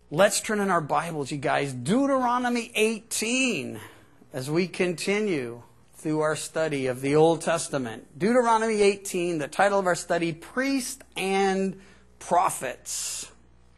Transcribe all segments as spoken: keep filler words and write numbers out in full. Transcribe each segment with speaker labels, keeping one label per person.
Speaker 1: Let's turn in our Bibles, you guys. Deuteronomy eighteen, as we continue through our study of the Old Testament. Deuteronomy eighteen, the title of our study, Priests and Prophets.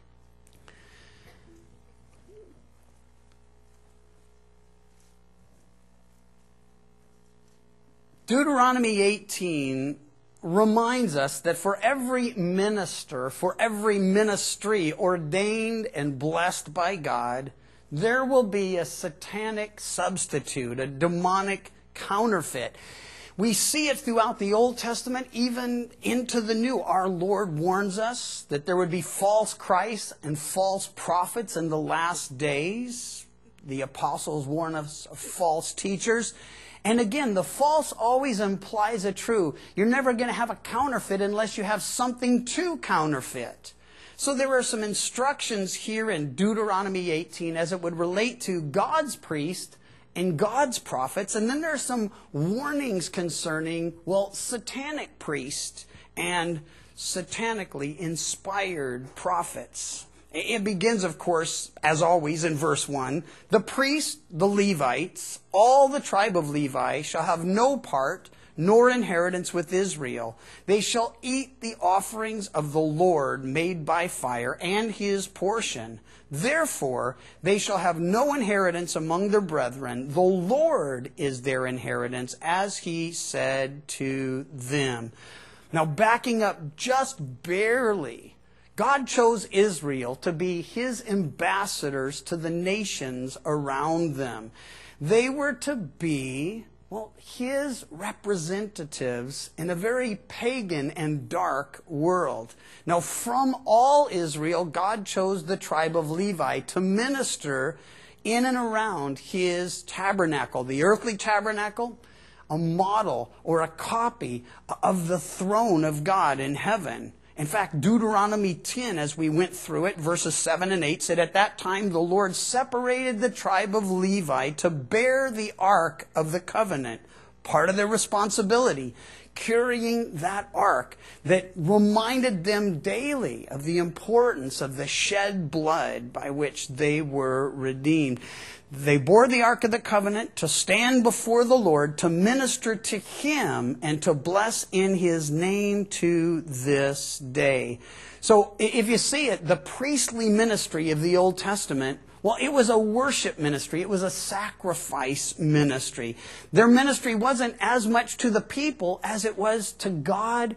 Speaker 1: Deuteronomy eighteen reminds us that for every minister, for every ministry ordained and blessed by God, there will be a satanic substitute, a demonic counterfeit. We see it throughout the Old Testament, even into the New. Our Lord warns us that there would be false Christs and false prophets in the last days. The apostles warn us of false teachers. And again, the false always implies a true. You're never going to have a counterfeit unless you have something to counterfeit. So there are some instructions here in Deuteronomy eighteen as it would relate to God's priest and God's prophets. And then there are some warnings concerning, well, satanic priests and satanically inspired prophets. It begins, of course, as always, in verse one. The priests, the Levites, all the tribe of Levi shall have no part nor inheritance with Israel. They shall eat the offerings of the Lord made by fire and his portion. Therefore, they shall have no inheritance among their brethren. The Lord is their inheritance, as he said to them. Now, backing up just barely, God chose Israel to be his ambassadors to the nations around them. They were to be, well, his representatives in a very pagan and dark world. Now, from all Israel, God chose the tribe of Levi to minister in and around his tabernacle, the earthly tabernacle, a model or a copy of the throne of God in heaven. In fact, Deuteronomy ten, as we went through it, verses seven and eight, said, At that time the Lord separated the tribe of Levi to bear the ark of the covenant, part of their responsibility, carrying that ark that reminded them daily of the importance of the shed blood by which they were redeemed. They bore the Ark of the Covenant to stand before the Lord, to minister to him, and to bless in his name to this day. So if you see it, the priestly ministry of the Old Testament, well, it was a worship ministry. It was a sacrifice ministry. Their ministry wasn't as much to the people as it was to God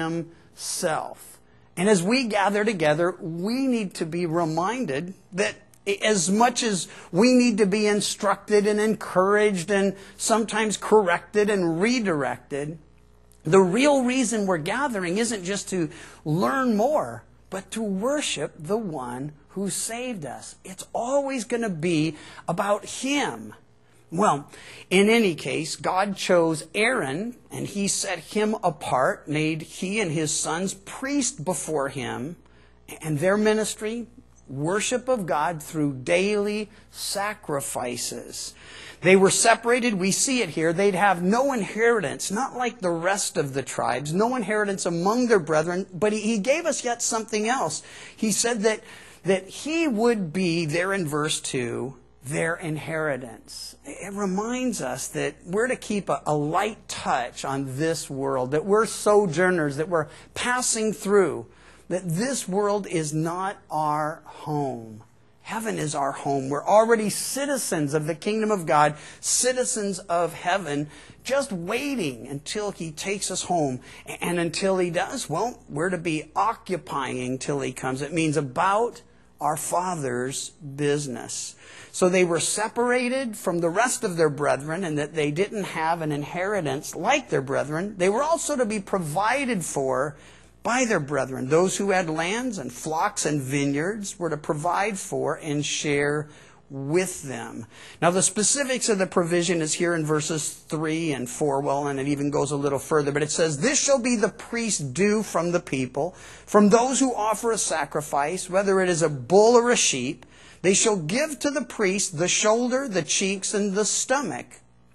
Speaker 1: himself. And as we gather together, we need to be reminded that as much as we need to be instructed and encouraged and sometimes corrected and redirected, the real reason we're gathering isn't just to learn more, but to worship the one who saved us. It's always going to be about him. Well, in any case, God chose Aaron, and he set him apart, made he and his sons priests before him, and their ministry, worship of God through daily sacrifices. They were separated. We see it here. They'd have no inheritance, not like the rest of the tribes, no inheritance among their brethren. But he, he gave us yet something else. He said that, that he would be, there in verse two, their inheritance. It reminds us that we're to keep a, a light touch on this world, that we're sojourners, that we're passing through, that this world is not our home. Heaven is our home. We're already citizens of the kingdom of God, citizens of heaven, just waiting until he takes us home. And until he does, well, we're to be occupying till he comes. It means about our Father's business. So they were separated from the rest of their brethren, and that they didn't have an inheritance like their brethren. They were also to be provided for by their brethren. Those who had lands and flocks and vineyards were to provide for and share with them. Now the specifics of the provision is here in verses three and four, well, and it even goes a little further, but it says, This shall be the priest's due from the people, from those who offer a sacrifice, whether it is a bull or a sheep. They shall give to the priest the shoulder, the cheeks, and the stomach.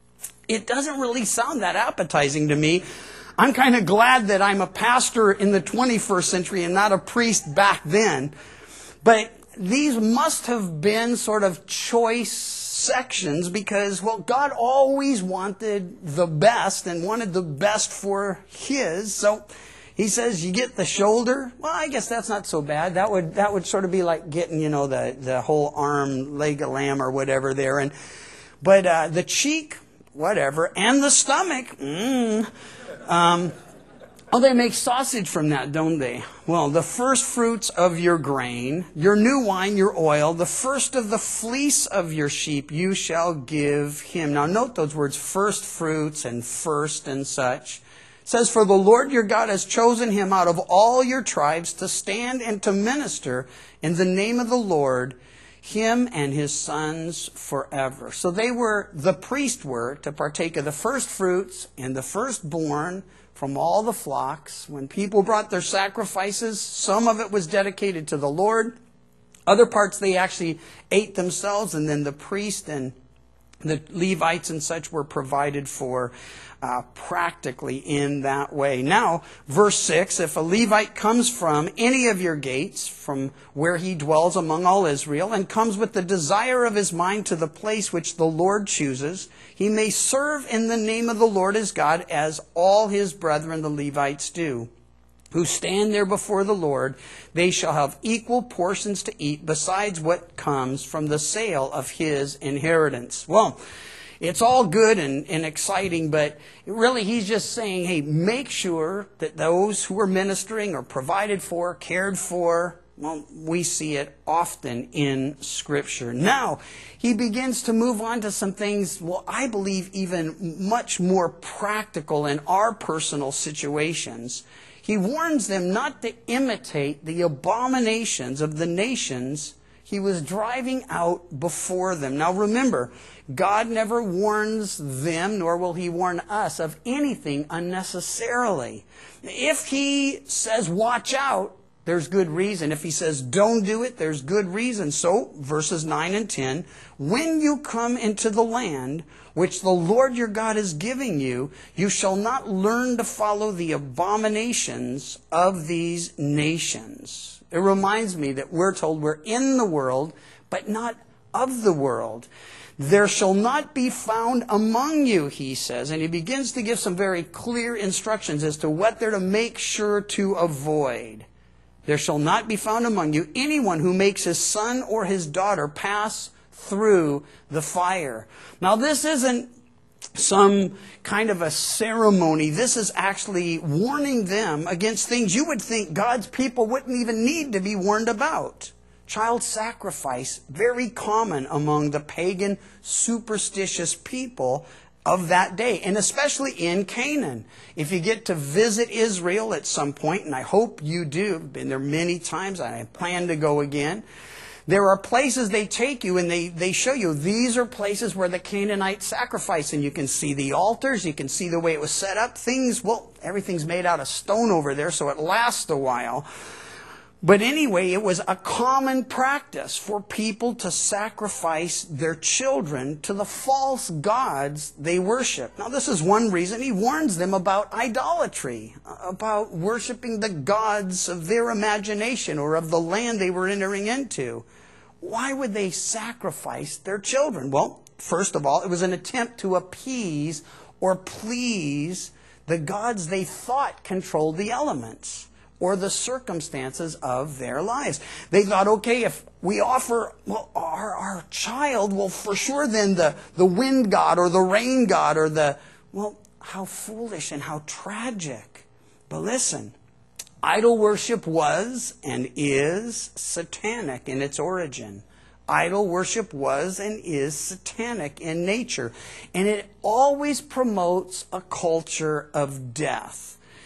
Speaker 1: It doesn't really sound that appetizing to me. I'm kind of glad that I'm a pastor in the twenty-first century and not a priest back then. But these must have been sort of choice sections because, well, God always wanted the best and wanted the best for his. So he says, you get the shoulder. Well, I guess that's not so bad. That would that would sort of be like getting, you know, the, the whole arm, leg of lamb or whatever there. And But uh, the cheek, whatever, and the stomach, mmm. Um, oh, they make sausage from that, don't they? Well, the first fruits of your grain, your new wine, your oil, the first of the fleece of your sheep, you shall give him. Now, note those words, first fruits and first and such. It says, for the Lord your God has chosen him out of all your tribes to stand and to minister in the name of the Lord, him and his sons forever. So they were, the priest were, to partake of the first fruits and the firstborn from all the flocks. When people brought their sacrifices, some of it was dedicated to the Lord. Other parts they actually ate themselves, and then the priest and the Levites and such were provided for uh, practically in that way. Now, verse six, if a Levite comes from any of your gates, from where he dwells among all Israel, and comes with the desire of his mind to the place which the Lord chooses, he may serve in the name of the Lord his God as all his brethren the Levites do, who stand there before the Lord. They shall have equal portions to eat besides what comes from the sale of his inheritance. Well, it's all good and, and exciting, but really he's just saying, hey, make sure that those who are ministering are provided for, cared for. Well, we see it often in Scripture. Now, he begins to move on to some things, well, I believe even much more practical in our personal situations. He warns them not to imitate the abominations of the nations he was driving out before them. Now remember, God never warns them, nor will he warn us of anything unnecessarily. If he says, watch out, there's good reason. If he says, don't do it, there's good reason. So, verses nine and ten, when you come into the land which the Lord your God is giving you, you shall not learn to follow the abominations of these nations. It reminds me that we're told we're in the world, but not of the world. There shall not be found among you, he says, and he begins to give some very clear instructions as to what they're to make sure to avoid. There shall not be found among you anyone who makes his son or his daughter pass through the fire. Now, this isn't some kind of a ceremony. This is actually warning them against things you would think God's people wouldn't even need to be warned about. Child sacrifice, very common among the pagan, superstitious people of that day, and especially in Canaan. If you get to visit Israel at some point, and I hope you do, I've been there many times, I plan to go again, there are places they take you and they, they show you, these are places where the Canaanites sacrifice, and you can see the altars, you can see the way it was set up, things, well, everything's made out of stone over there, so it lasts a while. But anyway, it was a common practice for people to sacrifice their children to the false gods they worship. Now, this is one reason he warns them about idolatry, about worshiping the gods of their imagination or of the land they were entering into. Why would they sacrifice their children? Well, first of all, it was an attempt to appease or please the gods they thought controlled the elements or the circumstances of their lives. They thought, okay, if we offer well, our, our child, well, for sure then the, the wind god or the rain god or the, well, how foolish and how tragic. But listen, idol worship was and is satanic in its origin. Idol worship was and is satanic in nature. And it always promotes a culture of death.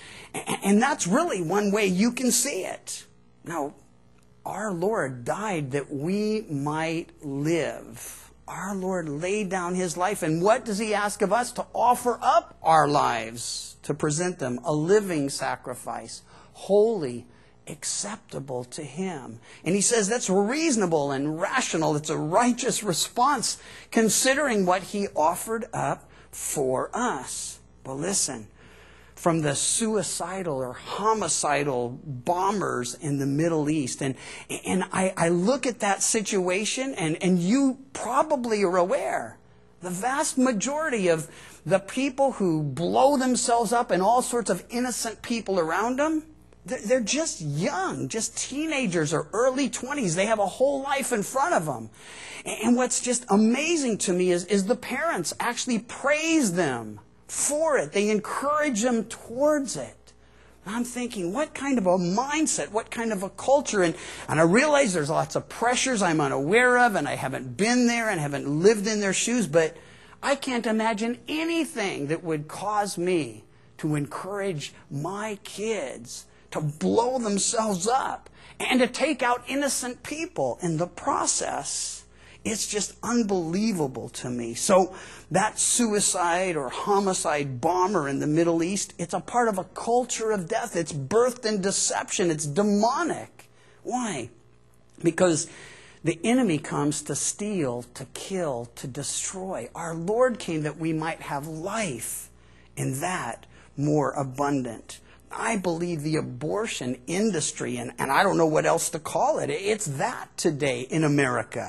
Speaker 1: And that's really one way you can see it. Now, our Lord died that we might live. Our Lord laid down his life. And what does he ask of us? To offer up our lives, to present them a living sacrifice, holy, acceptable to him. And he says that's reasonable and rational. It's a righteous response considering what he offered up for us. But listen, from the suicidal or homicidal bombers in the Middle East. And, and I, I look at that situation, and, and you probably are aware, the vast majority of the people who blow themselves up and all sorts of innocent people around them, they're just young, just teenagers or early twenties. They have a whole life in front of them. And what's just amazing to me is, is the parents actually praise them for it. They encourage them towards it. I'm thinking, what kind of a mindset, what kind of a culture? And, and I realize there's lots of pressures I'm unaware of, and I haven't been there and haven't lived in their shoes, but I can't imagine anything that would cause me to encourage my kids to blow themselves up and to take out innocent people in the process. It's just unbelievable to me. So that suicide or homicide bomber in the Middle East, it's a part of a culture of death. It's birthed in deception. It's demonic. Why? Because the enemy comes to steal, to kill, to destroy. Our Lord came that we might have life, and that more abundant. I believe the abortion industry, and, and I don't know what else to call it, it's that today in America.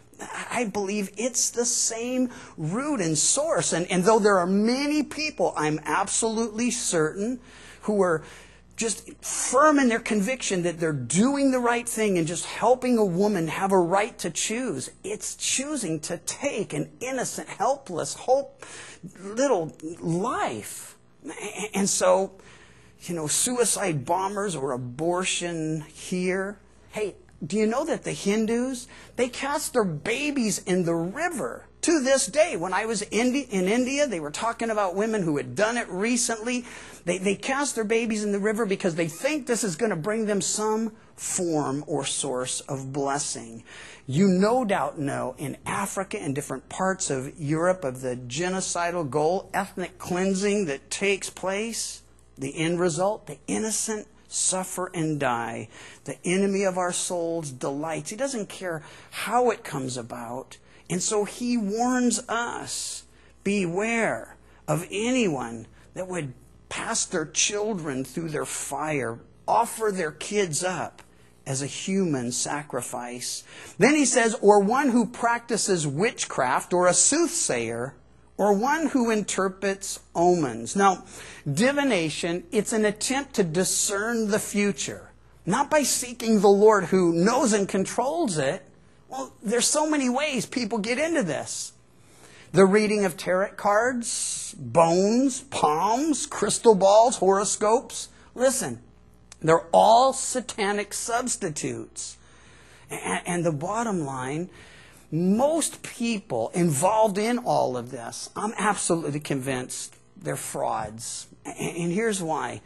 Speaker 1: I believe it's the same root and source. And, and though there are many people, I'm absolutely certain, who are just firm in their conviction that they're doing the right thing and just helping a woman have a right to choose, it's choosing to take an innocent, helpless, hope little life. And so, you know, suicide bombers or abortion here, hey, do you know that the Hindus, they cast their babies in the river to this day? When I was in India, they were talking about women who had done it recently. They, they cast their babies in the river because they think this is going to bring them some form or source of blessing. You no doubt know in Africa and different parts of Europe of the genocidal goal, ethnic cleansing that takes place. The end result, the innocent suffer and die. The enemy of our souls delights. He doesn't care how it comes about. And so he warns us, beware of anyone that would pass their children through their fire, offer their kids up as a human sacrifice. Then he says, or one who practices witchcraft, or a soothsayer, or one who interprets omens. Now, divination, it's an attempt to discern the future, not by seeking the Lord who knows and controls it. Well, there's so many ways people get into this. The reading of tarot cards, bones, palms, crystal balls, horoscopes. Listen, they're all satanic substitutes. And, and the bottom line, most people involved in all of this, I'm absolutely convinced they're frauds. And here's why.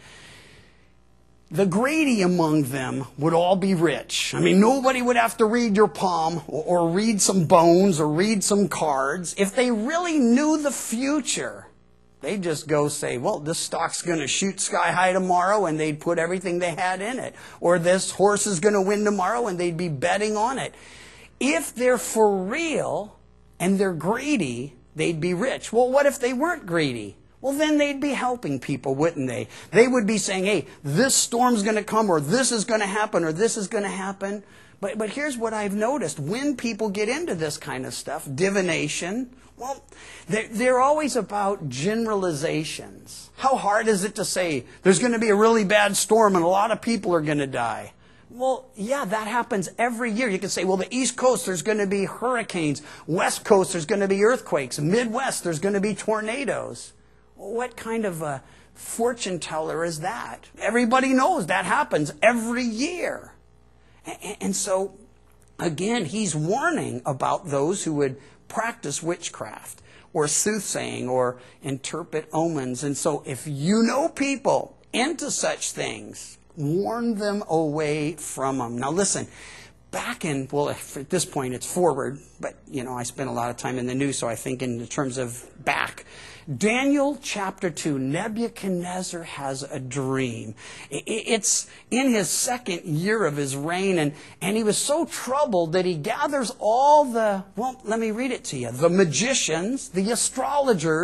Speaker 1: The greedy among them would all be rich. I mean, nobody would have to read your palm or read some bones or read some cards. If they really knew the future, they'd just go say, well, this stock's going to shoot sky high tomorrow, and they'd put everything they had in it. Or this horse is going to win tomorrow, and they'd be betting on it. If they're for real and they're greedy, they'd be rich. Well, what if they weren't greedy? Well, then they'd be helping people, wouldn't they? They would be saying, hey, this storm's going to come, or this is going to happen, or this is going to happen. But, but here's what I've noticed. When people get into this kind of stuff, divination, well, they're, they're always about generalizations. How hard is it to say there's going to be a really bad storm and a lot of people are going to die? Well, yeah, that happens every year. You can say, well, the East Coast, there's going to be hurricanes. West Coast, there's going to be earthquakes. Midwest, there's going to be tornadoes. What kind of a fortune teller is that? Everybody knows that happens every year. And so, again, he's warning about those who would practice witchcraft or soothsaying or interpret omens. And so if you know people into such things, warn them away from them. Now listen, back in, well, at this point it's forward, but, you know, I spent a lot of time in the news, so I think in terms of back. Daniel chapter two, Nebuchadnezzar has a dream. It's in his second year of his reign, and, and he was so troubled that he gathers all the, well, let me read it to you, the magicians, the astrologers,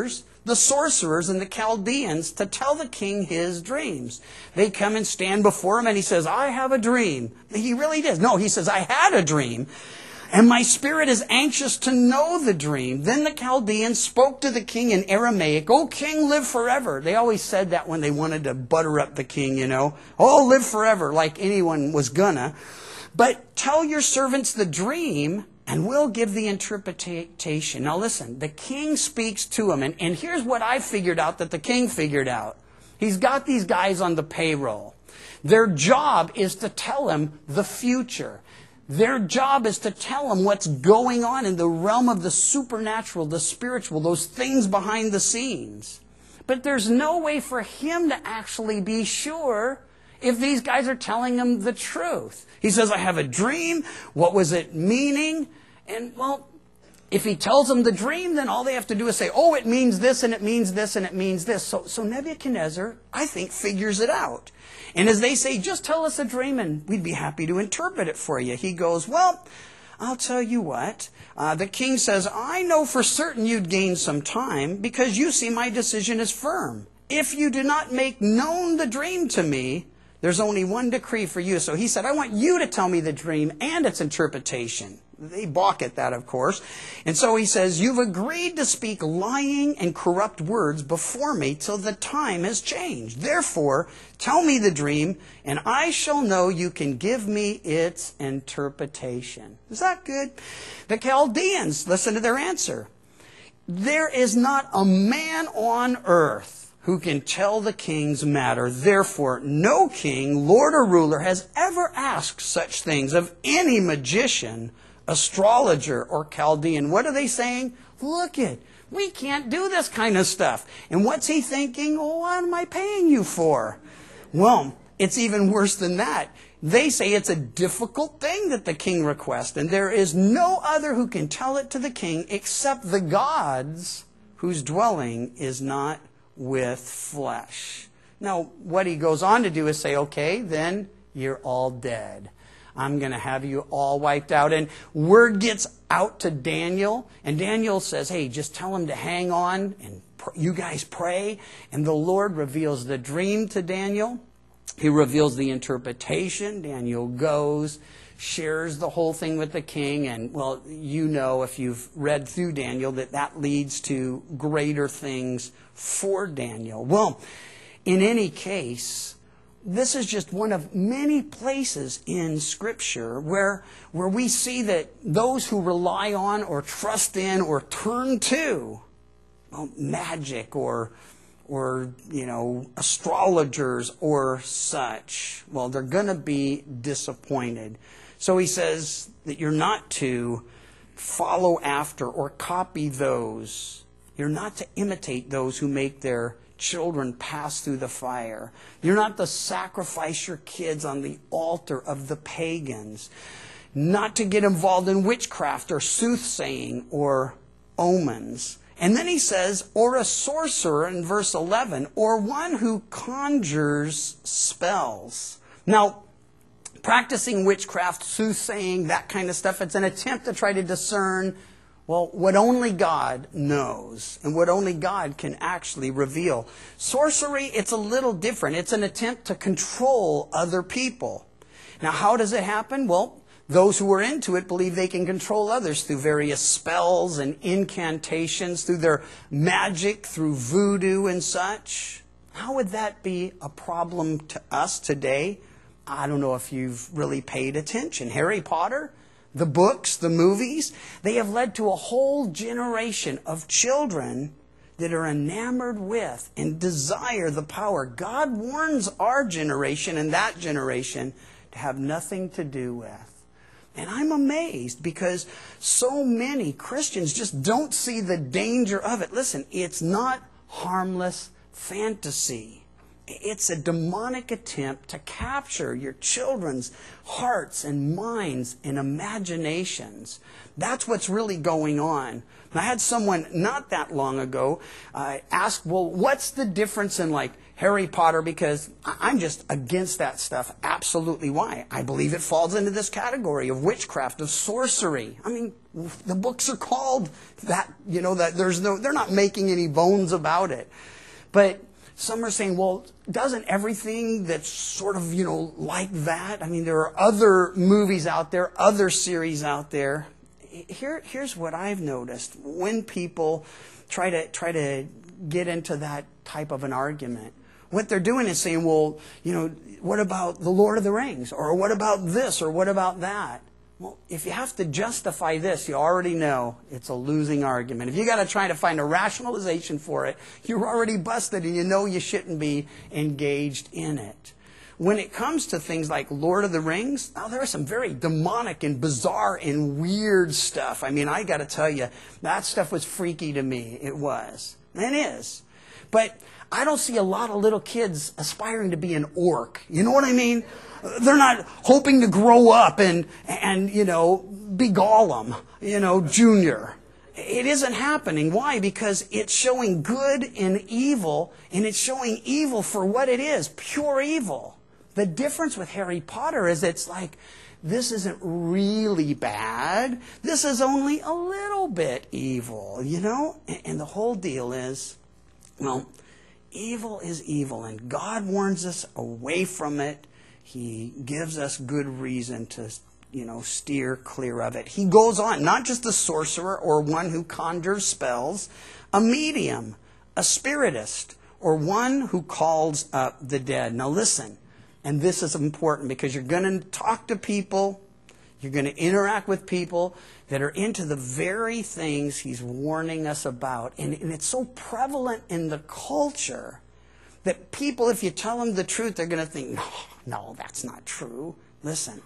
Speaker 1: the sorcerers and the Chaldeans to tell the king his dreams. They come and stand before him and he says, I have a dream. He really does. No, he says, I had a dream. And my spirit is anxious to know the dream. Then the Chaldeans spoke to the king in Aramaic, O king, live forever. They always said that when they wanted to butter up the king, you know. Oh, live forever, like anyone was gonna. But tell your servants the dream, and we'll give the interpretation. Now listen, the king speaks to him. And, and here's what I figured out that the king figured out. He's got these guys on the payroll. Their job is to tell him the future. Their job is to tell him what's going on in the realm of the supernatural, the spiritual, those things behind the scenes. But there's no way for him to actually be sure if these guys are telling him the truth. He says, I have a dream. What was it meaning? And, well, if he tells them the dream, then all they have to do is say, oh, it means this, and it means this, and it means this. So, so Nebuchadnezzar, I think, figures it out. And as they say, just tell us a dream, and we'd be happy to interpret it for you. He goes, well, I'll tell you what. Uh, the king says, I know for certain you'd gain some time, because you see my decision is firm. If you do not make known the dream to me, there's only one decree for you. So he said, I want you to tell me the dream and its interpretation. They balk at that, of course. And so he says, you've agreed to speak lying and corrupt words before me till the time has changed. Therefore, tell me the dream, and I shall know you can give me its interpretation. Is that good? The Chaldeans, listen to their answer. There is not a man on earth who can tell the king's matter. Therefore, no king, lord or ruler has ever asked such things of any magician, astrologer, or Chaldean. What are they saying? Look it, we can't do this kind of stuff. And what's he thinking? Oh, what am I paying you for? Well, it's even worse than that. They say it's a difficult thing that the king requests, and there is no other who can tell it to the king except the gods whose dwelling is not with flesh. Now, what he goes on to do is say, okay, then you're all dead. I'm going to have you all wiped out. And word gets out to Daniel, and Daniel says, hey, just tell him to hang on, and pr- you guys pray. And the Lord reveals the dream to Daniel. He reveals the interpretation. Daniel goes, shares the whole thing with the king, and, well, you know, if you've read through Daniel, that that leads to greater things for Daniel. Well, in any case, this is just one of many places in Scripture where, where we see that those who rely on or trust in or turn to, well, magic or or, you know, astrologers or such, well, they're going to be disappointed. So he says that you're not to follow after or copy those. You're not to imitate those who make their children pass through the fire. You're not to sacrifice your kids on the altar of the pagans. Not to get involved in witchcraft or soothsaying or omens. And then he says, or a sorcerer in verse eleven, or one who conjures spells. Now, practicing witchcraft, soothsaying, that kind of stuff, it's an attempt to try to discern, well, what only God knows and what only God can actually reveal. Sorcery, it's a little different. It's an attempt to control other people. Now, how does it happen? Well, those who are into it believe they can control others through various spells and incantations, through their magic, through voodoo and such. How would that be a problem to us today? I don't know if you've really paid attention. Harry Potter, the books, the movies, they have led to a whole generation of children that are enamored with and desire the power. God warns our generation and that generation to have nothing to do with. And I'm amazed because so many Christians just don't see the danger of it. Listen, it's not harmless fantasy. It's a demonic attempt to capture your children's hearts and minds and imaginations. That's what's really going on. And I had someone not that long ago uh, ask, well, what's the difference in like Harry Potter? Because I'm just against that stuff. Absolutely. Why? I believe it falls into this category of witchcraft, of sorcery. I mean, the books are called that, you know, that there's no, they're not making any bones about it. But some are saying, well, doesn't everything that's sort of, you know, like that? I mean, there are other movies out there, other series out there. Here, here's what I've noticed. When people try to try to get into that type of an argument, what they're doing is saying, well, you know, what about the Lord of the Rings? Or what about this? Or what about that? Well, if you have to justify this, you already know it's a losing argument. If you got to try to find a rationalization for it, you're already busted and you know you shouldn't be engaged in it. When it comes to things like Lord of the Rings, now there is some very demonic and bizarre and weird stuff. I mean, I got to tell you, that stuff was freaky to me. It was. And is. But I don't see a lot of little kids aspiring to be an orc. You know what I mean? They're not hoping to grow up and, and you know, be Gollum, you know, Junior. It isn't happening. Why? Because it's showing good and evil, and it's showing evil for what it is, pure evil. The difference with Harry Potter is it's like, this isn't really bad. This is only a little bit evil, you know? And the whole deal is, well, evil is evil, and God warns us away from it. He gives us good reason to, you know, steer clear of it. He goes on, not just a sorcerer or one who conjures spells, a medium, a spiritist, or one who calls up the dead. Now listen, and this is important because you're going to talk to people, you're going to interact with people that are into the very things he's warning us about. And, and it's so prevalent in the culture that people, if you tell them the truth, they're going to think, no, no, that's not true. Listen,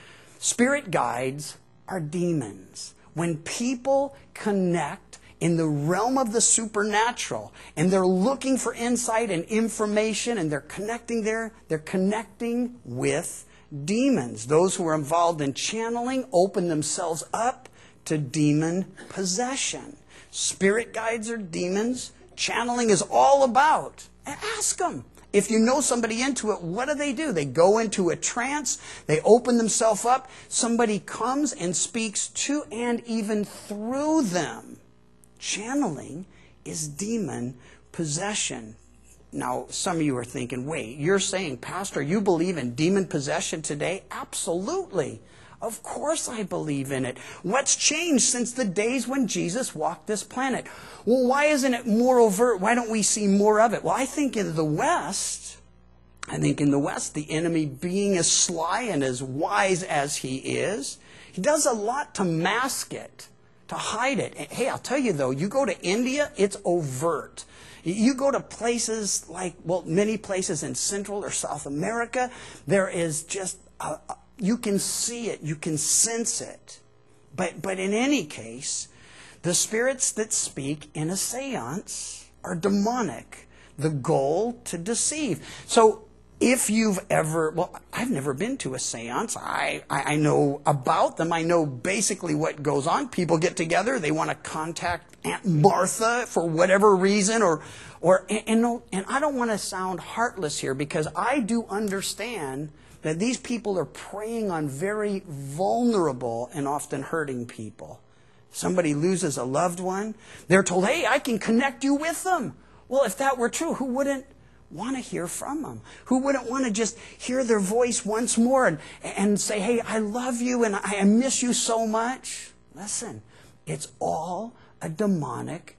Speaker 1: spirit guides are demons. When people connect in the realm of the supernatural and they're looking for insight and information and they're connecting there, they're connecting with demons. Those who are involved in channeling open themselves up to demon possession. Spirit guides are demons. Channeling is all about. Ask them. If you know somebody into it, what do they do? They go into a trance. They open themselves up. Somebody comes and speaks to and even through them. Channeling is demon possession. Now, some of you are thinking, wait, you're saying, Pastor, you believe in demon possession today? Absolutely. Of course I believe in it. What's changed since the days when Jesus walked this planet? Well, why isn't it more overt? Why don't we see more of it? Well, I think in the West, I think in the West, the enemy being as sly and as wise as he is, he does a lot to mask it, to hide it. Hey, I'll tell you though, you go to India, it's overt. You go to places like, well, many places in Central or South America, there is just, a, a, you can see it, you can sense it. But, but in any case, the spirits that speak in a seance are demonic. The goal to deceive. So if you've ever, well, I've never been to a seance. I, I, I know about them. I know basically what goes on. People get together. They want to contact Aunt Martha for whatever reason. Or, or and, and, and I don't want to sound heartless here because I do understand that these people are preying on very vulnerable and often hurting people. Somebody loses a loved one. They're told, hey, I can connect you with them. Well, if that were true, who wouldn't want to hear from them? Who wouldn't want to just hear their voice once more and, and say, hey, I love you and I miss you so much? Listen, it's all a demonic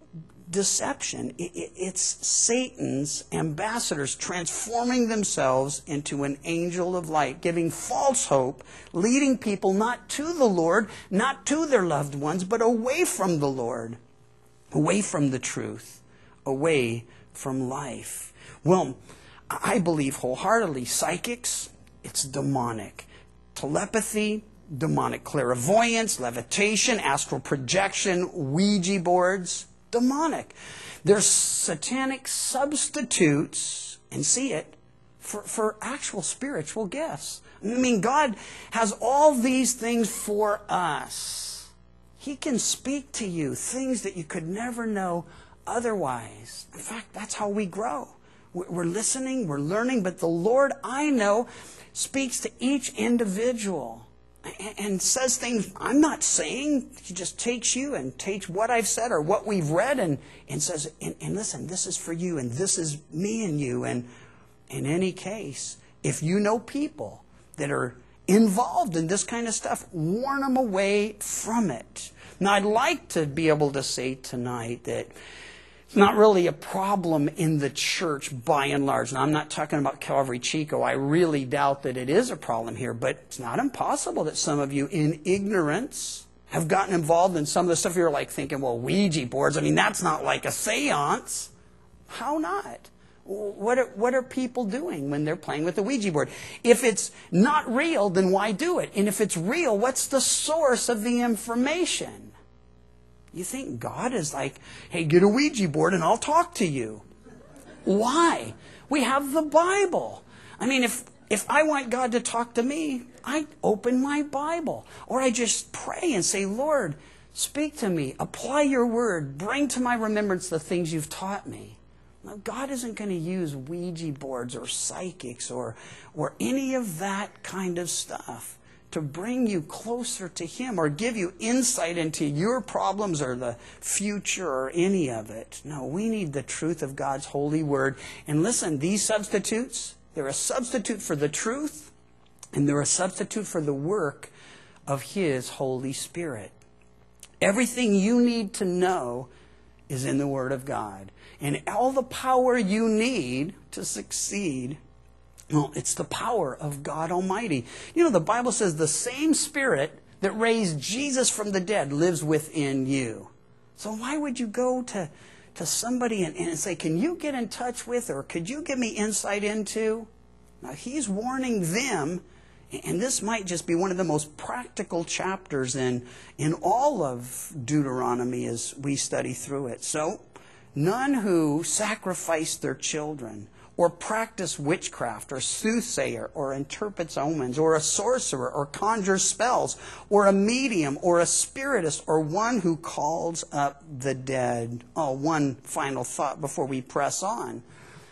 Speaker 1: deception. It, it, it's Satan's ambassadors transforming themselves into an angel of light, giving false hope, leading people not to the Lord, not to their loved ones, but away from the Lord, away from the truth, away from life. Well, I believe wholeheartedly, psychics, it's demonic. Telepathy, demonic. Clairvoyance, levitation, astral projection, Ouija boards, demonic. They're satanic substitutes and see it for, for actual spiritual gifts. I mean, God has all these things for us. He can speak to you things that you could never know otherwise. In fact, that's how we grow. We're listening, we're learning, but the Lord, I know, speaks to each individual and says things I'm not saying. He just takes you and takes what I've said or what we've read and, and says, and, and listen, this is for you and this is me and you. And in any case, if you know people that are involved in this kind of stuff, warn them away from it. Now, I'd like to be able to say tonight that it's not really a problem in the church by and large. Now, I'm not talking about Calvary Chico. I really doubt that it is a problem here, but it's not impossible that some of you in ignorance have gotten involved in some of the stuff. You're like thinking, well, Ouija boards, I mean, that's not like a seance. How not? What are, what are people doing when they're playing with the Ouija board? If it's not real, then why do it? And if it's real, what's the source of the information? You think God is like, hey, get a Ouija board and I'll talk to you. Why? We have the Bible. I mean, if, if I want God to talk to me, I open my Bible. Or I just pray and say, Lord, speak to me. Apply your word. Bring to my remembrance the things you've taught me. Now, God isn't going to use Ouija boards or psychics or, or any of that kind of stuff to bring you closer to Him or give you insight into your problems or the future or any of it. No, we need the truth of God's holy word. And listen, these substitutes, they're a substitute for the truth and they're a substitute for the work of His Holy Spirit. Everything you need to know is in the Word of God. And all the power you need to succeed, well, it's the power of God Almighty. You know, the Bible says the same Spirit that raised Jesus from the dead lives within you. So why would you go to, to somebody and, and say, can you get in touch with, or could you give me insight into? Now, He's warning them, and this might just be one of the most practical chapters in, in all of Deuteronomy as we study through it. So, none who sacrifice their children, or practice witchcraft, or soothsayer, or interprets omens, or a sorcerer, or conjures spells, or a medium, or a spiritist, or one who calls up the dead. Oh, one final thought before we press on.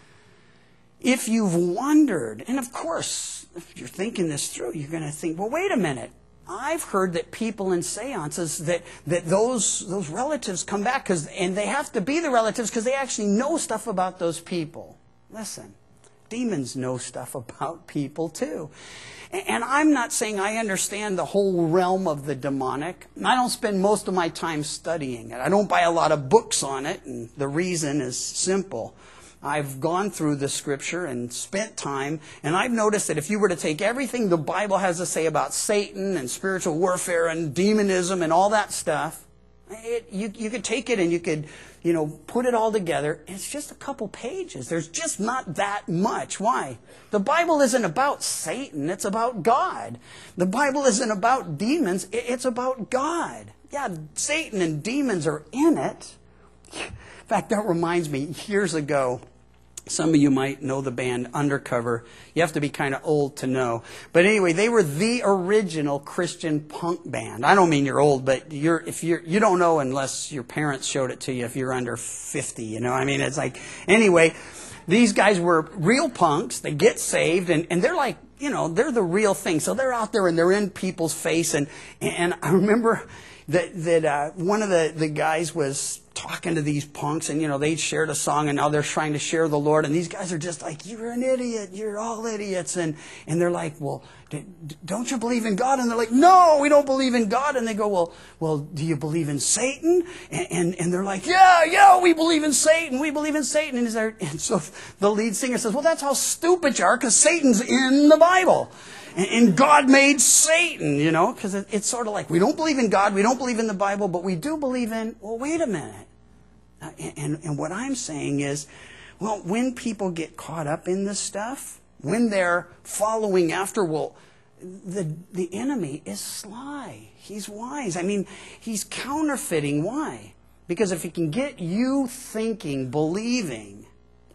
Speaker 1: If you've wondered, and of course, if you're thinking this through, you're going to think, well, wait a minute. I've heard that people in seances, that, that those, those relatives come back, 'cause, and they have to be the relatives because they actually know stuff about those people. Listen, demons know stuff about people too. And I'm not saying I understand the whole realm of the demonic. I don't spend most of my time studying it. I don't buy a lot of books on it, and the reason is simple. I've gone through the Scripture and spent time, and I've noticed that if you were to take everything the Bible has to say about Satan and spiritual warfare and demonism and all that stuff, it, you, you could take it and you could, you know, put it all together. And it's just a couple pages. There's just not that much. Why? The Bible isn't about Satan. It's about God. The Bible isn't about demons. It's about God. Yeah, Satan and demons are in it. In fact, that reminds me, years ago, some of you might know the band Undercover. You have to be kind of old to know. But anyway, they were the original Christian punk band. I don't mean you're old, but you're if you're you don't know unless your parents showed it to you if you're under fifty, you know. I mean, it's like, anyway, these guys were real punks. They get saved, and, and they're like, you know, they're the real thing. So they're out there and they're in people's face. And, and I remember that, that uh, one of the, the guys was talking to these punks, and, you know, they shared a song, and now they're trying to share the Lord, and these guys are just like, you're an idiot, you're all idiots, and, and they're like, well, don't you believe in God? And they're like, no, we don't believe in God. And they go, well, well, do you believe in Satan? And, and, and they're like, yeah, yeah, we believe in Satan, we believe in Satan. And, there, and so the lead singer says, well, that's how stupid you are, because Satan's in the Bible. And God made Satan, you know, because it's sort of like, we don't believe in God, we don't believe in the Bible, but we do believe in, well, wait a minute. And, and, and what I'm saying is, well, when people get caught up in this stuff, when they're following after, well, the, the enemy is sly. He's wise. I mean, he's counterfeiting. Why? Because if he can get you thinking, believing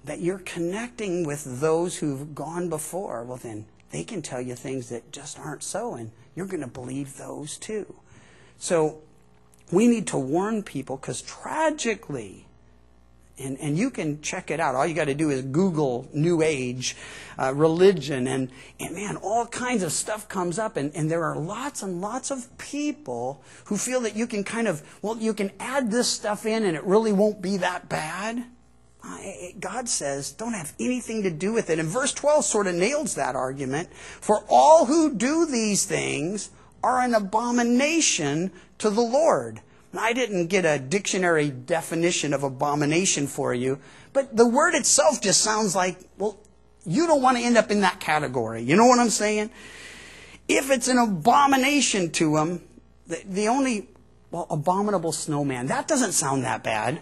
Speaker 1: that you're connecting with those who've gone before, well then, they can tell you things that just aren't so, and you're going to believe those too. So we need to warn people, because tragically, and, and you can check it out. All you got to do is Google New Age uh, religion, and, and man, all kinds of stuff comes up. And, and there are lots and lots of people who feel that you can kind of, well, you can add this stuff in and it really won't be that bad. Uh, it, God says, don't have anything to do with it. And verse twelve sort of nails that argument. For all who do these things are an abomination to the Lord. I didn't get a dictionary definition of abomination for you, but the word itself just sounds like, well, you don't want to end up in that category. You know what I'm saying? If it's an abomination to them, the, the only, well, abominable snowman, that doesn't sound that bad.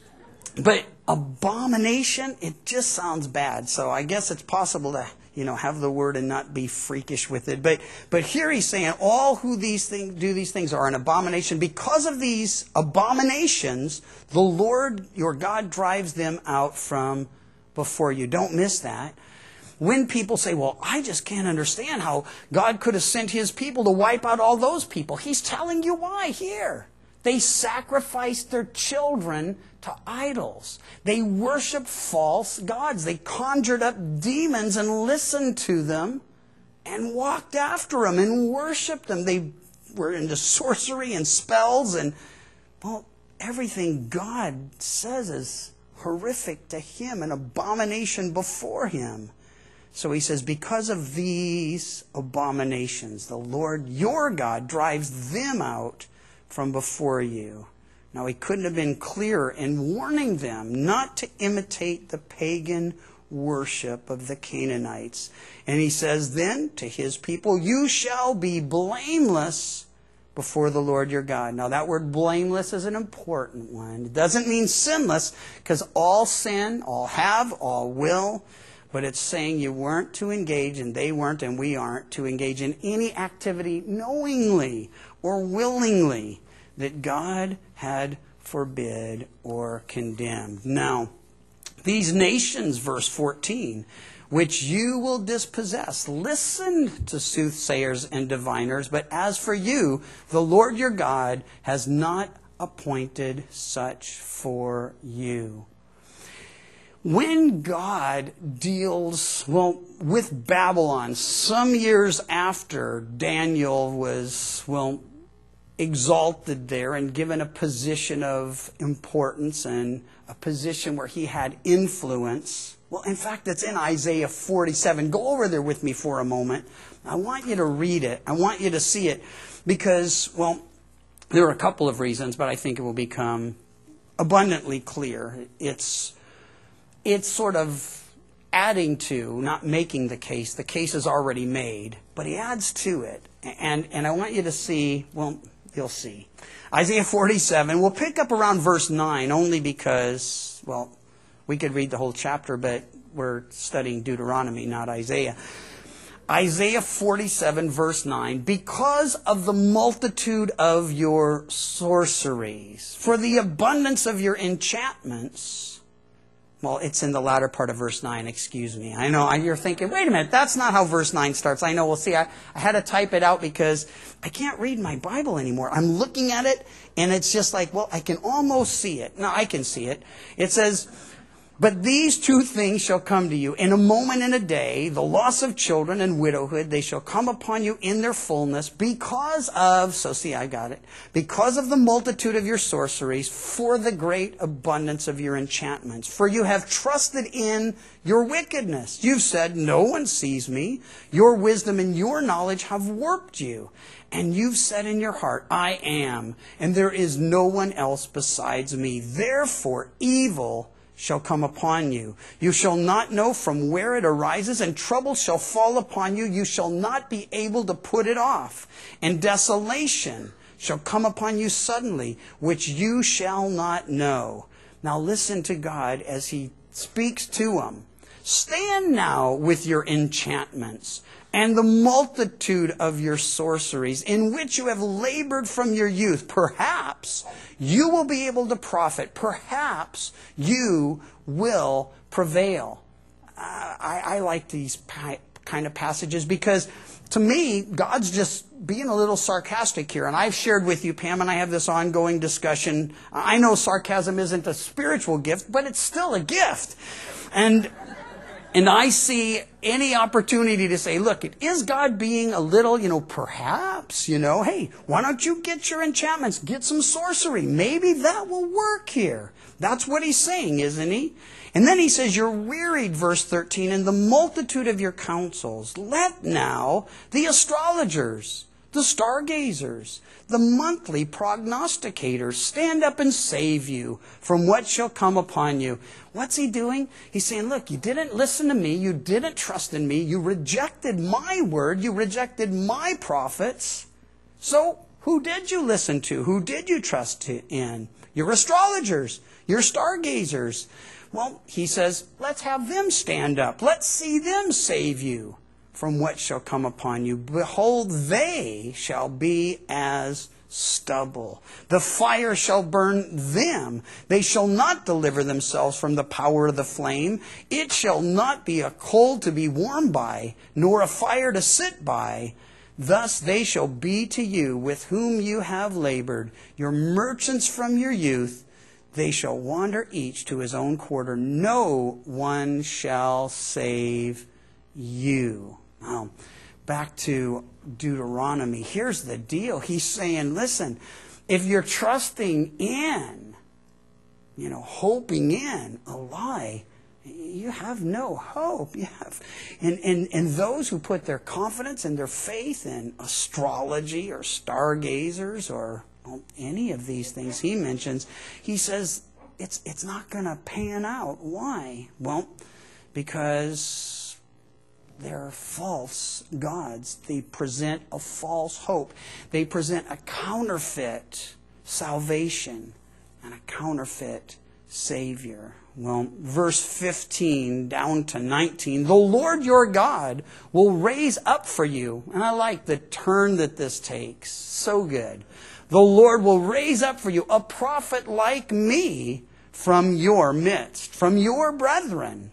Speaker 1: But abomination, it just sounds bad. So I guess it's possible to, you know, have the word and not be freakish with it. But but here he's saying all who these things do these things are an abomination. Because of these abominations, the Lord your God drives them out from before you. Don't miss that. When people say, well, I just can't understand how God could have sent his people to wipe out all those people. He's telling you why here. They sacrificed their children to idols. They worshiped false gods. They conjured up demons and listened to them and walked after them and worshiped them. They were into sorcery and spells and, well, everything God says is horrific to him, an abomination before him. So he says, because of these abominations, the Lord your God drives them out from before you. Now, he couldn't have been clearer in warning them not to imitate the pagan worship of the Canaanites. And he says then to his people, you shall be blameless before the Lord your God. Now, that word blameless is an important one. It doesn't mean sinless, because all sin, all have, all will. But it's saying you weren't to engage, and they weren't, and we aren't, to engage in any activity knowingly or willingly that God had forbid or condemned. Now, these nations, verse fourteen, which you will dispossess, listen to soothsayers and diviners, but as for you, the Lord your God has not appointed such for you. When God deals, well, with Babylon, some years after Daniel was, well, exalted there and given a position of importance and a position where he had influence. Well, in fact, it's in Isaiah forty-seven. Go over there with me for a moment. I want you to read it. I want you to see it because, well, there are a couple of reasons, but I think it will become abundantly clear. It's It's sort of adding to, not making the case. The case is already made, but he adds to it. And and I want you to see, well, you'll see. Isaiah forty-seven, we'll pick up around verse nine, only because, well, we could read the whole chapter, but we're studying Deuteronomy, not Isaiah. Isaiah forty-seven, verse nine, because of the multitude of your sorceries, for the abundance of your enchantments. Well, it's in the latter part of verse nine, excuse me. I know, you're thinking, wait a minute, that's not how verse nine starts. I know, well, see, I, I had to type it out because I can't read my Bible anymore. I'm looking at it, and it's just like, well, I can almost see it. No, I can see it. It says, but these two things shall come to you in a moment and a day, the loss of children and widowhood. They shall come upon you in their fullness because of, so see, I got it, because of the multitude of your sorceries, for the great abundance of your enchantments. For you have trusted in your wickedness. You've said, no one sees me. Your wisdom and your knowledge have warped you. And you've said in your heart, I am, and there is no one else besides me. Therefore, evil shall come upon you. You shall not know from where it arises, and trouble shall fall upon you. You shall not be able to put it off. And desolation shall come upon you suddenly, which you shall not know. Now listen to God as he speaks to them. Stand now with your enchantments and the multitude of your sorceries, in which you have labored from your youth. Perhaps perhaps you will be able to profit. Perhaps you will prevail. Uh, I, I like these pi- kind of passages because to me, God's just being a little sarcastic here. And I've shared with you, Pam and I have this ongoing discussion. I know sarcasm isn't a spiritual gift, but it's still a gift. And and I see any opportunity to say, look, is God being a little, you know, perhaps, you know, hey, why don't you get your enchantments, get some sorcery. Maybe that will work here. That's what he's saying, isn't he? And then he says, you're wearied, verse thirteen, in the multitude of your counsels. Let now the astrologers, the stargazers, the monthly prognosticators stand up and save you from what shall come upon you. What's he doing? He's saying, look, you didn't listen to me. You didn't trust in me. You rejected my word. You rejected my prophets. So who did you listen to? Who did you trust in? Your astrologers, your stargazers. Well, he says, let's have them stand up. Let's see them save you from what shall come upon you. Behold, they shall be as stubble. The fire shall burn them. They shall not deliver themselves from the power of the flame. It shall not be a coal to be warmed by, nor a fire to sit by. Thus they shall be to you with whom you have labored, your merchants from your youth. They shall wander each to his own quarter. No one shall save you. Now, back to Deuteronomy. Here's the deal. He's saying, listen, if you're trusting in, you know, hoping in a lie, you have no hope. You have, and, and, and those who put their confidence and their faith in astrology or stargazers or well, any of these things he mentions, he says it's it's not going to pan out. Why? Well, because they're false gods. They present a false hope. They present a counterfeit salvation and a counterfeit Savior. Well, verse fifteen down to nineteen, the Lord your God will raise up for you. And I like the turn that this takes. So good. The Lord will raise up for you a prophet like me from your midst, from your brethren.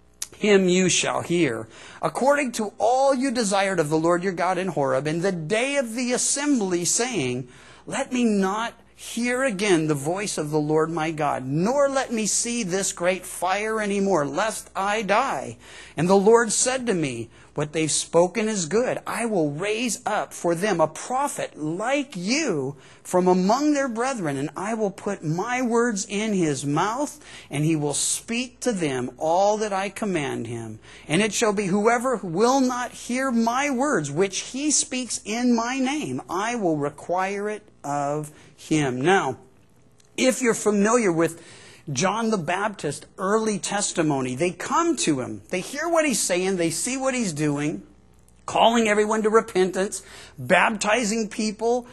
Speaker 1: Him you shall hear, according to all you desired of the Lord your God in Horeb, in the day of the assembly, saying, let me not hear again the voice of the Lord my God, nor let me see this great fire anymore, lest I die. And the Lord said to me, what they've spoken is good. I will raise up for them a prophet like you from among their brethren, and I will put my words in his mouth, and he will speak to them all that I command him. And it shall be, whoever will not hear my words, which he speaks in my name, I will require it of him. Now, if you're familiar with John the Baptist, early testimony, they come to him. They hear what he's saying. They see what he's doing, calling everyone to repentance, baptizing people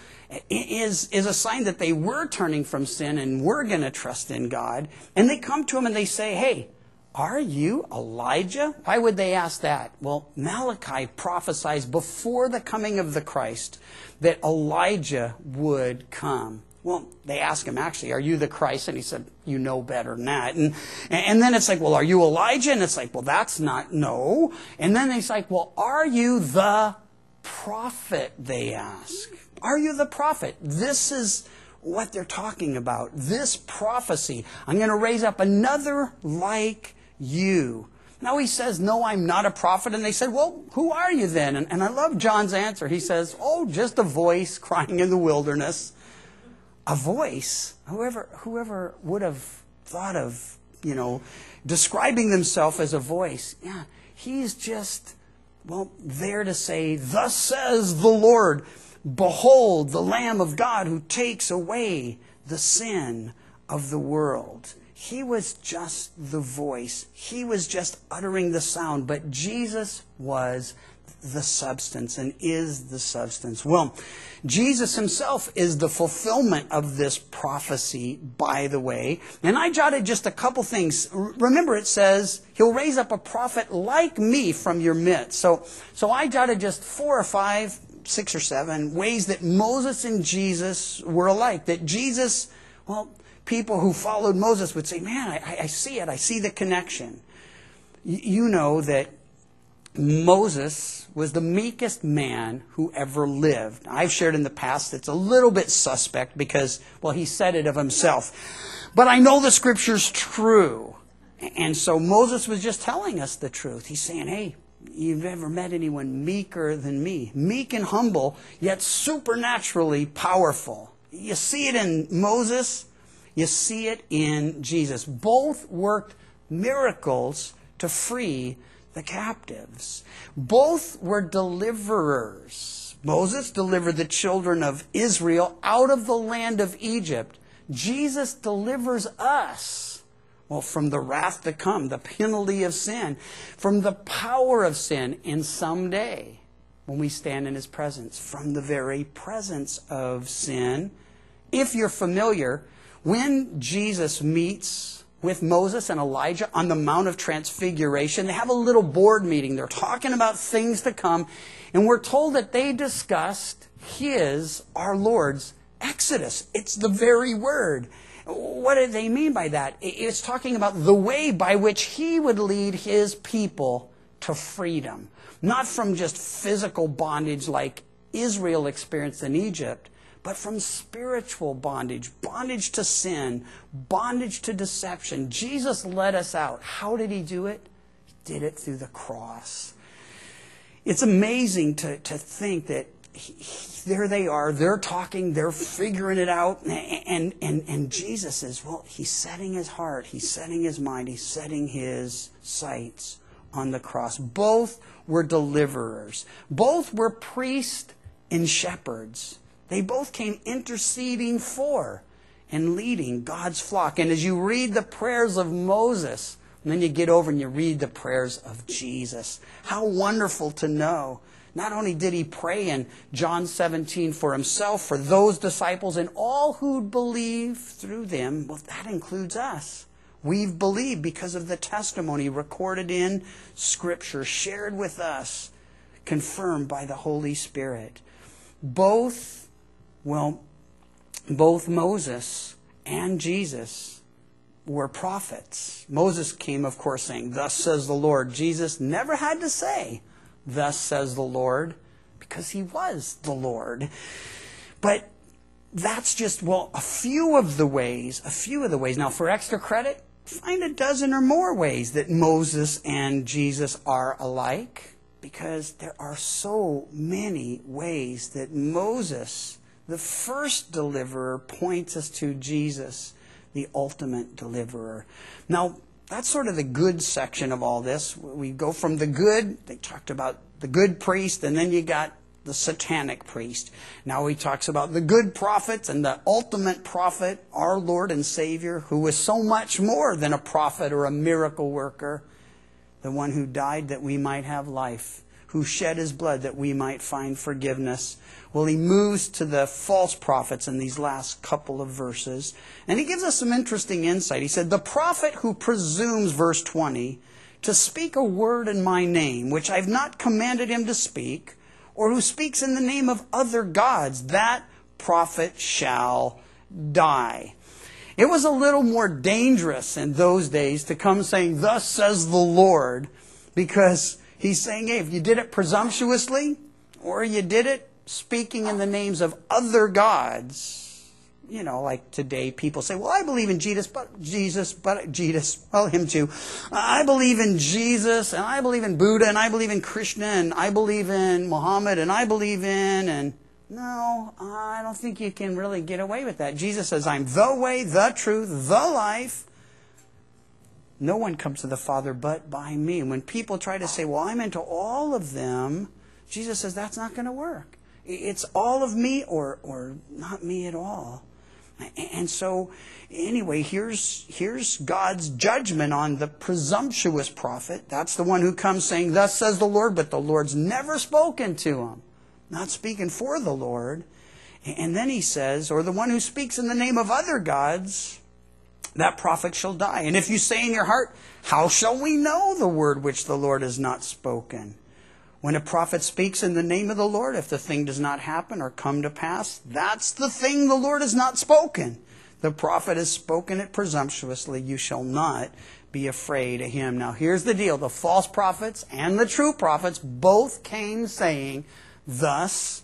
Speaker 1: is, is a sign that they were turning from sin and were going to trust in God. And they come to him and they say, hey, are you Elijah? Why would they ask that? Well, Malachi prophesies before the coming of the Christ that Elijah would come. Well, they ask him, actually, are you the Christ? And he said, you know better than that. And, and then it's like, well, are you Elijah? And it's like, well, that's not, no. And then it's like, well, are you the prophet, they ask. Are you the prophet? This is what they're talking about. This prophecy. I'm going to raise up another like you. Now he says, no, I'm not a prophet. And they said, well, who are you then? And, and I love John's answer. He says, oh, just a voice crying in the wilderness. A voice. Whoever, whoever would have thought of, you know, describing themselves as a voice. Yeah, he's just, well, there to say, thus says the Lord, behold, the Lamb of God who takes away the sin of the world. He was just the voice. He was just uttering the sound. But Jesus was the substance and is the substance. Well, Jesus himself is the fulfillment of this prophecy, by the way. And I jotted just a couple things. Remember, it says, he'll raise up a prophet like me from your midst. So, so I jotted just four or five six or seven ways that Moses and Jesus were alike. That Jesus, well, people who followed Moses would say, man, I, I see it. I see the connection. You know that Moses was the meekest man who ever lived. I've shared in the past it's a little bit suspect because, well, he said it of himself. But I know the Scripture's true. And so Moses was just telling us the truth. He's saying, hey, you've ever met anyone meeker than me? Meek and humble, yet supernaturally powerful. You see it in Moses. You see it in Jesus. Both worked miracles to free the captives. Both were deliverers. Moses delivered the children of Israel out of the land of Egypt. Jesus delivers us, well, from the wrath to come, the penalty of sin, from the power of sin, and someday, when we stand in His presence, from the very presence of sin. If you're familiar, when Jesus meets with Moses and Elijah on the Mount of Transfiguration, they have a little board meeting. They're talking about things to come. And we're told that they discussed His, our Lord's, Exodus. It's the very word. What do they mean by that? It's talking about the way by which He would lead His people to freedom. Not from just physical bondage like Israel experienced in Egypt, but from spiritual bondage, bondage to sin, bondage to deception. Jesus led us out. How did He do it? He did it through the cross. It's amazing to, to think that he, he, there they are, they're talking, they're figuring it out, and, and, and Jesus is, well, He's setting His heart, He's setting His mind, He's setting His sights on the cross. Both were deliverers. Both were priests and shepherds. They both came interceding for and leading God's flock. And as you read the prayers of Moses, and then you get over and you read the prayers of Jesus, how wonderful to know. Not only did He pray in John seventeen for Himself, for those disciples, and all who'd believe through them, well, that includes us. We've believed because of the testimony recorded in Scripture, shared with us, confirmed by the Holy Spirit. Both Well, both Moses and Jesus were prophets. Moses came, of course, saying, thus says the Lord. Jesus never had to say, thus says the Lord, because He was the Lord. But that's just, well, a few of the ways, a few of the ways. Now, for extra credit, find a dozen or more ways that Moses and Jesus are alike, because there are so many ways that Moses, the first deliverer, points us to Jesus, the ultimate deliverer. Now, that's sort of the good section of all this. We go from the good, they talked about the good priest, and then you got the satanic priest. Now he talks about the good prophets and the ultimate prophet, our Lord and Savior, who was so much more than a prophet or a miracle worker, the one who died that we might have life, who shed His blood that we might find forgiveness. Well, he moves to the false prophets in these last couple of verses. And he gives us some interesting insight. He said, the prophet who presumes, verse twenty, to speak a word in my name, which I've not commanded him to speak, or who speaks in the name of other gods, that prophet shall die. It was a little more dangerous in those days to come saying, thus says the Lord, because He's saying, hey, if you did it presumptuously, or you did it speaking in the names of other gods, you know, like today people say, well, I believe in Jesus, but Jesus, but Jesus, well, him too. I believe in Jesus, and I believe in Buddha, and I believe in Krishna, and I believe in Muhammad, and I believe in, and no, I don't think you can really get away with that. Jesus says, I'm the way, the truth, the life. No one comes to the Father but by me. And when people try to say, well, I'm into all of them, Jesus says that's not going to work. It's all of me or or not me at all. And so, anyway, here's, here's God's judgment on the presumptuous prophet. That's the one who comes saying, thus says the Lord, but the Lord's never spoken to him. Not speaking for the Lord. And then he says, or the one who speaks in the name of other gods, that prophet shall die. And if you say in your heart, how shall we know the word which the Lord has not spoken? When a prophet speaks in the name of the Lord, if the thing does not happen or come to pass, that's the thing the Lord has not spoken. The prophet has spoken it presumptuously. You shall not be afraid of him. Now here's the deal. The false prophets and the true prophets both came saying, thus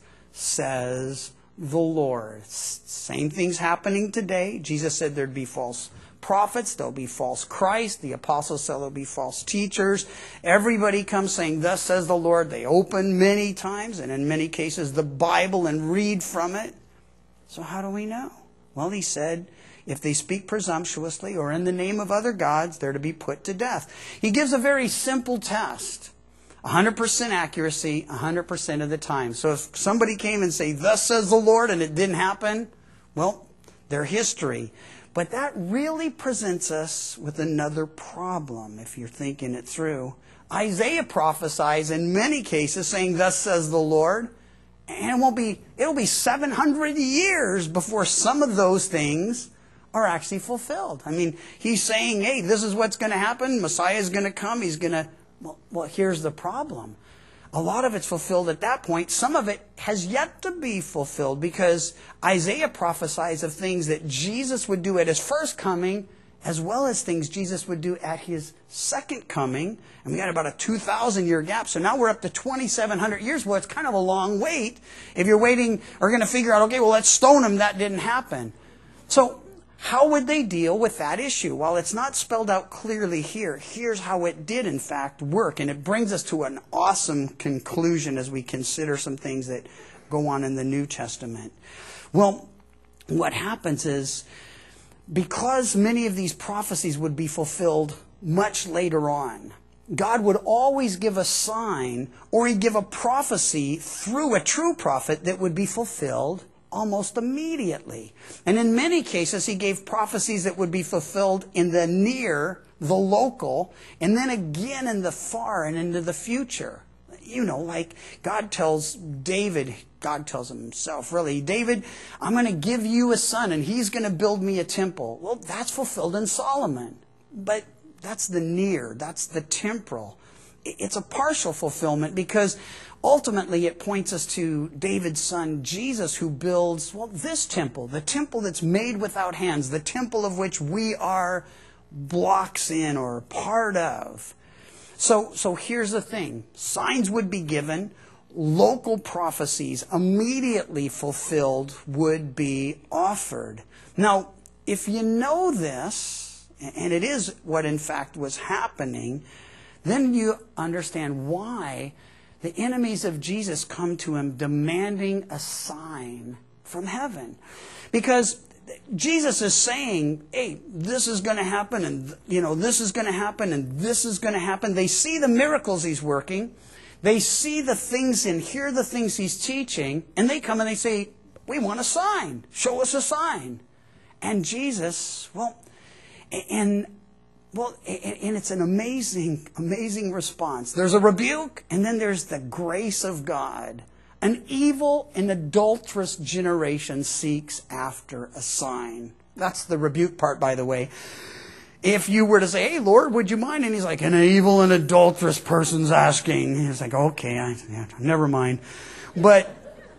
Speaker 1: says the Lord. Same thing's happening today. Jesus said there'd be false prophets, there'll be false Christ. The apostles said there'll be false teachers. Everybody comes saying, thus says the Lord. They open many times, and in many cases, the Bible and read from it. So how do we know? Well, he said, if they speak presumptuously or in the name of other gods, they're to be put to death. He gives a very simple test. one hundred percent accuracy, one hundred percent of the time. So if somebody came and say, thus says the Lord, and it didn't happen, well, their history. But that really presents us with another problem, if you're thinking it through. Isaiah prophesies in many cases saying, thus says the Lord, and it won't be, it'll be seven hundred years before some of those things are actually fulfilled. I mean, he's saying, hey, this is what's going to happen. Messiah is going to come. He's going to... Well, well, here's the problem. A lot of it's fulfilled at that point. Some of it has yet to be fulfilled because Isaiah prophesies of things that Jesus would do at his first coming as well as things Jesus would do at his second coming. And we got about a two thousand year gap. So now we're up to twenty-seven hundred years. Well, it's kind of a long wait. If you're waiting or going to figure out, okay, well, let's stone him. That didn't happen. So how would they deal with that issue? Well, it's not spelled out clearly here. Here's how it did, in fact, work. And it brings us to an awesome conclusion as we consider some things that go on in the New Testament. Well, what happens is, because many of these prophecies would be fulfilled much later on, God would always give a sign, or he'd give a prophecy through a true prophet that would be fulfilled almost immediately. And in many cases, he gave prophecies that would be fulfilled in the near, the local, and then again in the far and into the future. You know, like God tells David, God tells him himself, really, David, I'm going to give you a son, and he's going to build me a temple. Well, that's fulfilled in Solomon. But that's the near, that's the temporal. It's a partial fulfillment because ultimately it points us to David's son Jesus, who builds, well, this temple, the temple that's made without hands, the temple of which we are blocks in or part of. So, so here's the thing. Signs would be given. Local prophecies immediately fulfilled would be offered. Now, if you know this, and it is what in fact was happening, then you understand why the enemies of Jesus come to him demanding a sign from heaven. Because Jesus is saying, hey, this is going to happen, and you know, this is going to happen, and this is going to happen. They see the miracles he's working. They see the things and hear the things he's teaching, and they come and they say, we want a sign. Show us a sign. And Jesus, well, and Well, and it's an amazing, amazing response. There's a rebuke, and then there's the grace of God. An evil and adulterous generation seeks after a sign. That's the rebuke part, by the way. If you were to say, hey, Lord, would you mind? And he's like, an evil and adulterous person's asking. He's like, okay, I, yeah, never mind. But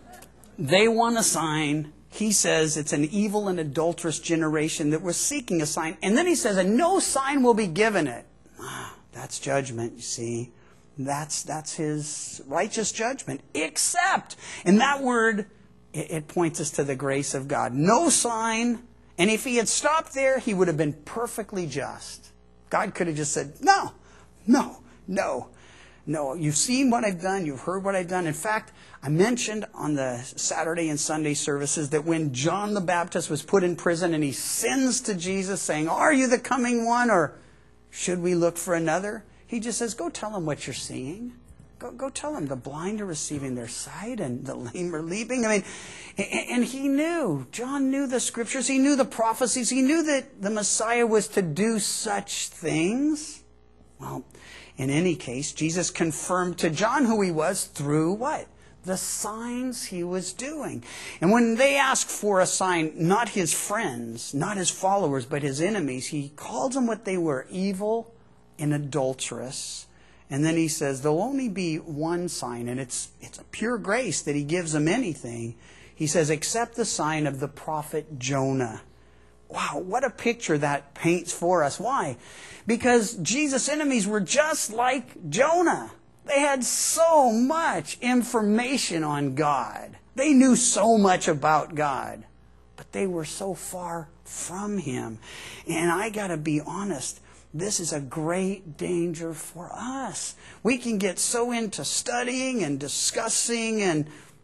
Speaker 1: they want a sign. He says it's an evil and adulterous generation that was seeking a sign. And then he says, and no sign will be given it. Ah, that's judgment, you see. That's that's his righteous judgment. Except, and that word, it, it points us to the grace of God. No sign. And if he had stopped there, he would have been perfectly just. God could have just said, no, no, no. No, you've seen what I've done. You've heard what I've done. In fact, I mentioned on the Saturday and Sunday services that when John the Baptist was put in prison and he sins to Jesus saying, are you the coming one, or should we look for another? He just says, go tell him what you're seeing. Go, go tell him the blind are receiving their sight and the lame are leaping. I mean, and he knew. John knew the scriptures. He knew the prophecies. He knew that the Messiah was to do such things. Well, in any case, Jesus confirmed to John who he was through what? The signs he was doing. And when they asked for a sign, not his friends, not his followers, but his enemies, he called them what they were, evil and adulterous. And then he says there'll only be one sign, and it's it's a pure grace that he gives them anything. He says, except the sign of the prophet Jonah. Wow, what a picture that paints for us. Why? Because Jesus' enemies were just like Jonah. They had so much information on God. They knew so much about God. But they were so far from Him. And I got to be honest, this is a great danger for us. We can get so into studying and discussing and,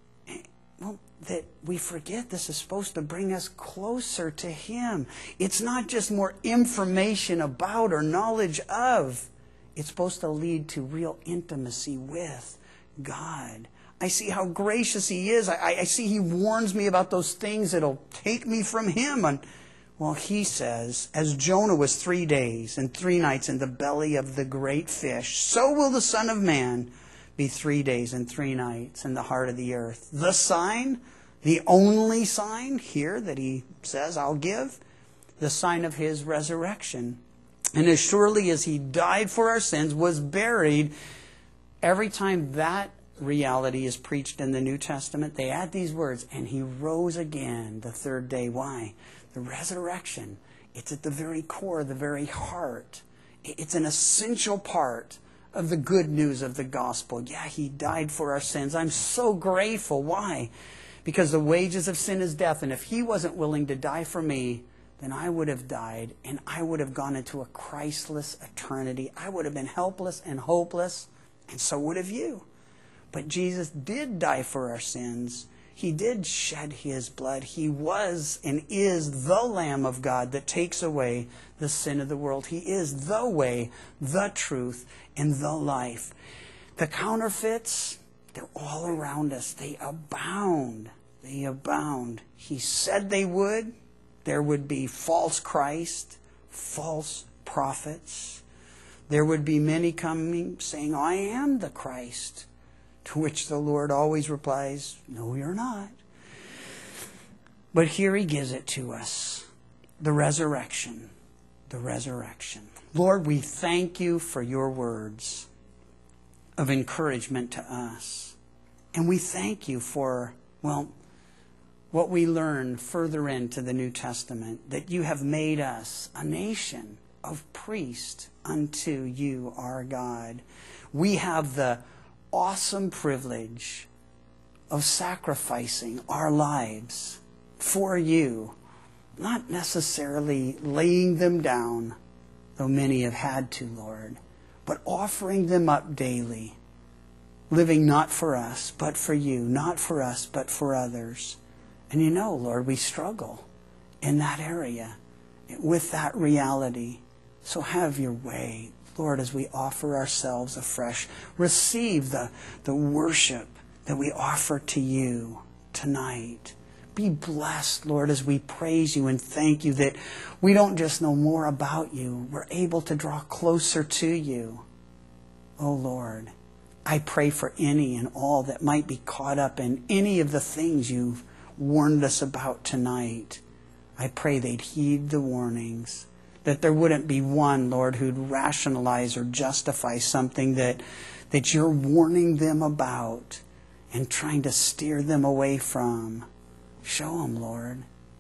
Speaker 1: well, that we forget this is supposed to bring us closer to Him. It's not just more information about or knowledge of. It's supposed to lead to real intimacy with God. I see how gracious He is. I, I see He warns me about those things that'll take me from Him. And well, He says, as Jonah was three days and three nights in the belly of the great fish, so will the Son of Man be three days and three nights in the heart of the earth. The sign, the only sign here that He says, I'll give, the sign of His resurrection. And as surely as He died for our sins, was buried, every time that reality is preached in the New Testament, they add these words, and He rose again the third day. Why? The resurrection. It's at the very core, the very heart. It's an essential part of the good news of the gospel. Yeah, He died for our sins. I'm so grateful. Why? Because the wages of sin is death. And if He wasn't willing to die for me, then I would have died and I would have gone into a Christless eternity. I would have been helpless and hopeless, and so would have you. But Jesus did die for our sins. He did shed His blood. He was and is the Lamb of God that takes away the sin of the world. He is the way, the truth, and the life. The counterfeits, they're all around us. They abound. They abound. He said they would. There would be false Christ, false prophets. There would be many coming saying, I am the Christ. To which the Lord always replies, no, you're not. But here He gives it to us. The resurrection. The resurrection. Lord, we thank You for Your words of encouragement to us. And we thank You for, well, what we learn further into the New Testament, that You have made us a nation of priests unto You, our God. We have the awesome privilege of sacrificing our lives for You, not necessarily laying them down, though many have had to, Lord, but offering them up daily, living not for us, but for You, not for us, but for others. And You know, Lord, we struggle in that area with that reality. So have Your way, Lord, as we offer ourselves afresh. Receive the, the worship that we offer to You tonight. Be blessed, Lord, as we praise You and thank You that we don't just know more about You. We're able to draw closer to You. Oh, Lord, I pray for any and all that might be caught up in any of the things You've warned us about tonight. I pray they'd heed the warnings, that there wouldn't be one, Lord, who'd rationalize or justify something that, that You're warning them about and trying to steer them away from. Show them, Lord.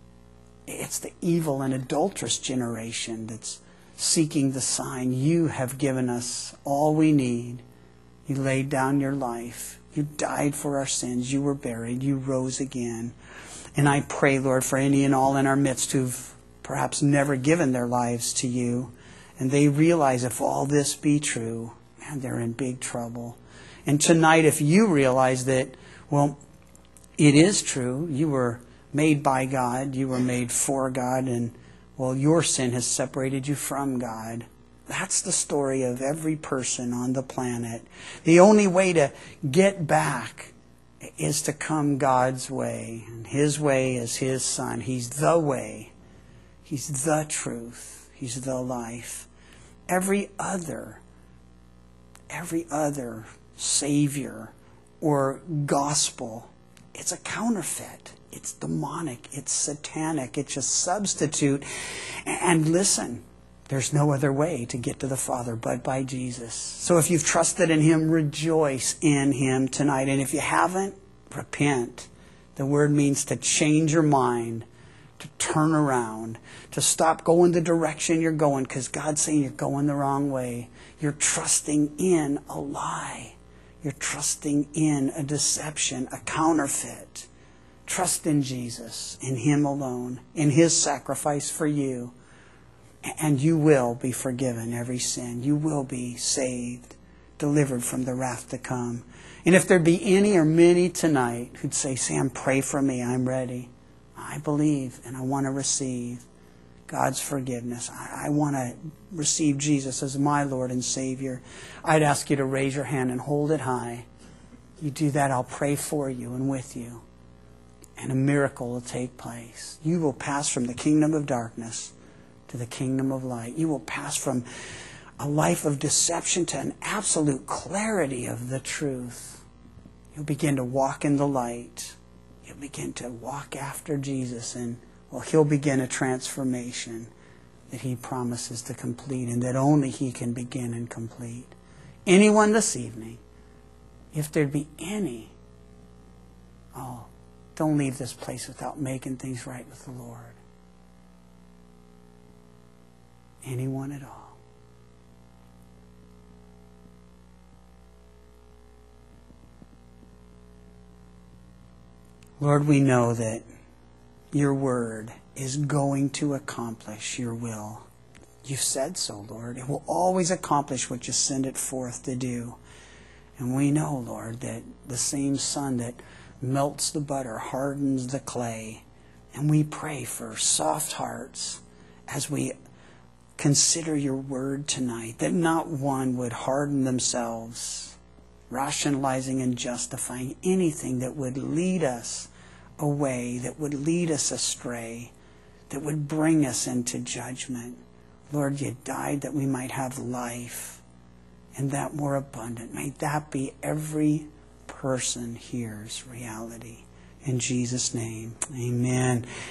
Speaker 1: It's the evil and adulterous generation that's seeking the sign. You have given us all we need. You laid down Your life. You died for our sins. You were buried. You rose again. And I pray, Lord, for any and all in our midst who've perhaps never given their lives to You, and they realize if all this be true, man, they're in big trouble. And tonight, if you realize that, well, it is true, you were made by God, you were made for God, and, well, your sin has separated you from God. That's the story of every person on the planet. The only way to get back is to come God's way. And His way is His Son. He's the way. He's the truth. He's the life. Every other, every other Savior or gospel, it's a counterfeit. It's demonic. It's satanic. It's a substitute. And listen, There's no other way to get to the Father but by Jesus. So if you've trusted in Him, rejoice in Him tonight. And if you haven't, repent. The word means to change your mind, to turn around, to stop going the direction you're going, because God's saying you're going the wrong way. You're trusting in a lie. You're trusting in a deception, a counterfeit. Trust in Jesus, in Him alone, in His sacrifice for you. And you will be forgiven every sin. You will be saved, delivered from the wrath to come. And if there be any or many tonight who'd say, Sam, pray for me, I'm ready. I believe and I want to receive God's forgiveness. I, I want to receive Jesus as my Lord and Savior. I'd ask you to raise your hand and hold it high. You do that, I'll pray for you and with you. And a miracle will take place. You will pass from the kingdom of darkness to the kingdom of light. You will pass from a life of deception to an absolute clarity of the truth. You'll begin to walk in the light. You'll begin to walk after Jesus, and well, He'll begin a transformation that He promises to complete and that only He can begin and complete. Anyone this evening, if there'd be any, oh, don't leave this place without making things right with the Lord. Anyone at all. Lord, we know that your word is going to accomplish your will. You've said so, Lord. It will always accomplish what you send it forth to do. And we know, Lord, that the same sun that melts the butter hardens the clay. And we pray for soft hearts as we consider your word tonight, that not one would harden themselves, rationalizing and justifying anything that would lead us away, that would lead us astray, that would bring us into judgment. Lord, you died that we might have life, and that more abundant. May that be every person here's reality. In Jesus' name, amen.